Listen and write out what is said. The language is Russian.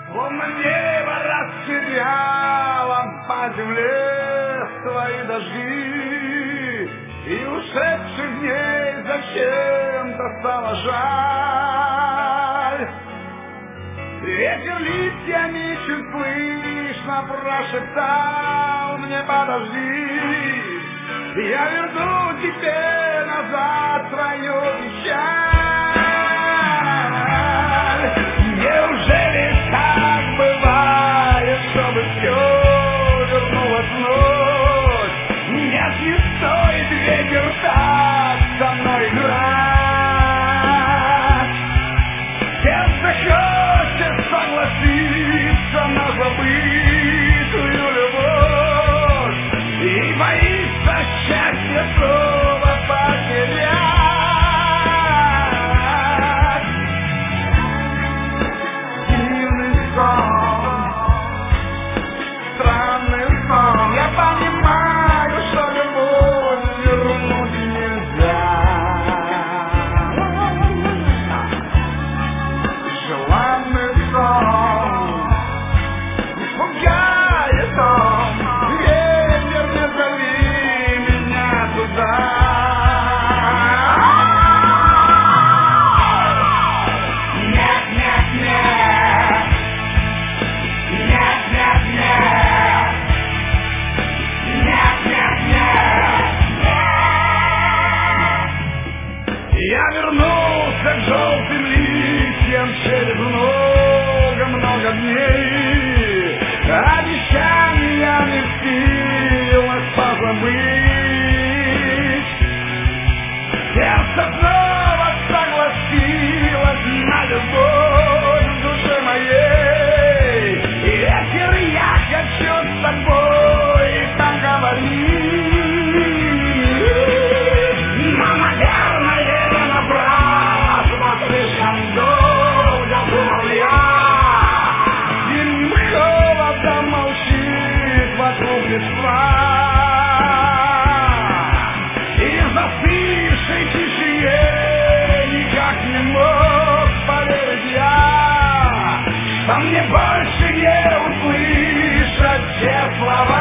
Словно небо растеряло по земле свои дожди, и ушедших дней зачем-то стало жаль. Ветер листьями чуть слышно прошептал мне: подожди, я верну тебе назад твою печаль. Неужели так бывает, чтобы все вернулось вновь? Нет, не стоит, ветер, так со мной играть. Сердце хочет согласиться на забытую любовь и боится счастье снова потерять. Дивный сон, странный сон. Я понимаю, что любовь вернуть нельзя. Желанный сон, пугает он. Ветер, не зови меня туда. Нет, нет, нет. Нет, нет, нет. Нет, нет, нет. Я вернулся к желтым листьям через много-много дней. Обещаниями в силах позабыть. Сердце снова согласилось на любовь в душе моей. И ветер, я хочу с тобой поговорить. Но, наверное, напрасно, слишком долго думал я. Зимним холодом молчит вокруг листва, и в застывшей тишине никак не мог поверить я, что мне больше не услышать те слова.